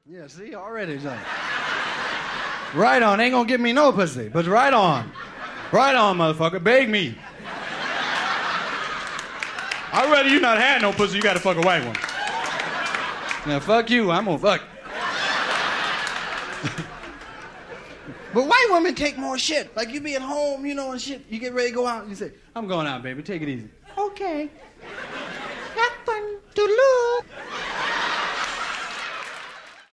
Yeah, see, already. Like, right on. Ain't gonna give me no pussy, but right on. Right on, motherfucker. Beg me. I'd rather you not had no pussy, you gotta fuck a white one. Now, fuck you, I'm gonna fuck. But white women take more shit. Like, you be at home, you know, and shit. You get ready to go out, and you say, I'm going out, baby. Take it easy. Okay.